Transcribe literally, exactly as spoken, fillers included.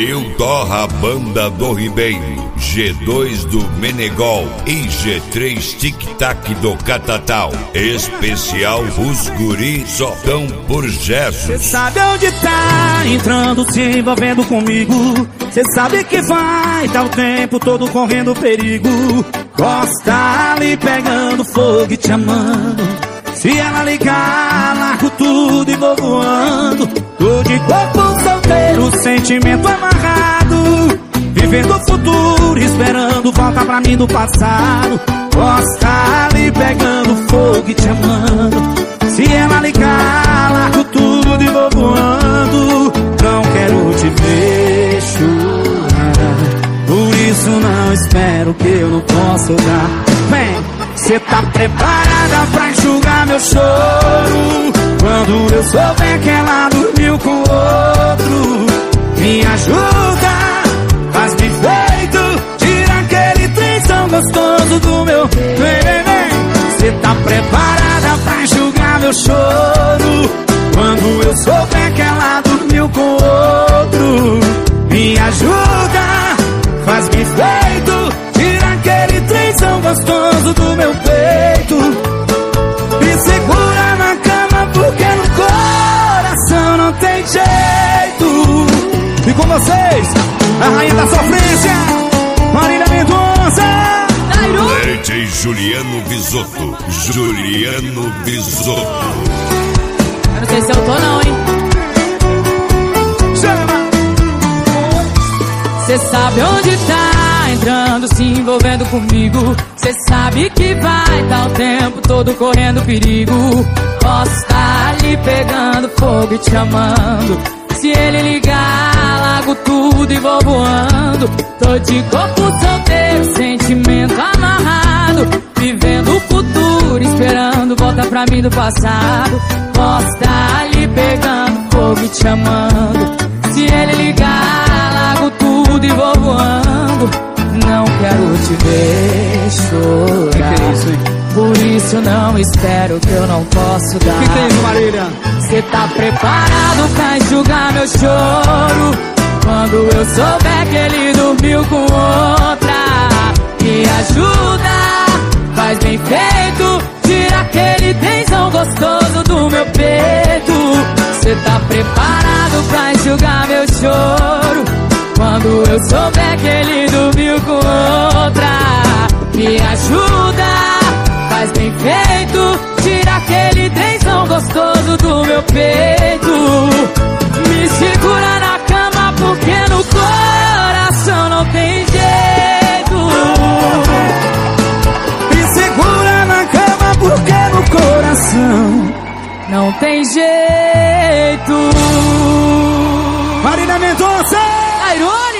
Rio Torra, Banda do Ribeiro, G dois do Menegol e G três Tic Tac do Catatal. Especial Os Guri só tão por Jesus. Cê sabe onde tá entrando, se envolvendo comigo. Cê sabe que vai, tá o tempo todo correndo perigo. Gosta ali pegando fogo e te amando. Se ela ligar, largo tudo e vou voando. Tô de corpo solteiro, sentimento amarrado, vivendo o futuro, esperando volta pra mim do passado. Gosta ali pegando fogo e te amando. Se ela ligar, largo tudo e vou voando. Não quero te ver chorar, por isso não espero que eu não possa dar. Vem! Cê tá preparada pra enxugar meu choro quando eu souber que ela dormiu com outro? Me ajuda, faz-me feito, tira aquele trenzão gostoso do meu. Vem, vem, vem. Cê tá preparada pra enxugar meu choro quando eu souber que ela dormiu com outro? Me ajuda, faz-me feito, tira aquele trenzão gostoso do meu peito. Me segura na cama porque no coração não tem jeito. E com vocês, a rainha da sofrência, Marília Mendonça. D J Juliano Bisotto, Juliano Bisotto. Eu não sei se eu tô não, hein. Chama! Cê sabe onde tá entrando, se envolvendo comigo. Cê sabe que vai, tá o tempo todo correndo perigo. Posso estar ali pegando fogo e te amando. Se ele ligar, largo tudo e vou voando. Tô de corpo solteiro, sentimento amarrado, vivendo o futuro, esperando volta pra mim do passado. Posso estar ali pegando fogo e te amando. Se ele ligar, largo tudo e vou voando. Não quero te ver chorar, que que é isso, hein? por isso não espero que eu não posso dar. O que tem isso, Marília? Cê tá preparado pra enxugar meu choro quando eu souber que ele dormiu com outra? Me ajuda, faz bem feito, tira aquele tensão gostoso do meu peito. Cê tá preparado pra enxugar meu choro quando eu souber que ele dormiu com outra? Me ajuda, faz bem feito, tira aquele tensão gostoso do meu peito. Me segura na cama porque no coração não tem jeito. Me segura na cama porque no coração não tem jeito. Marília Mendonça. Airone.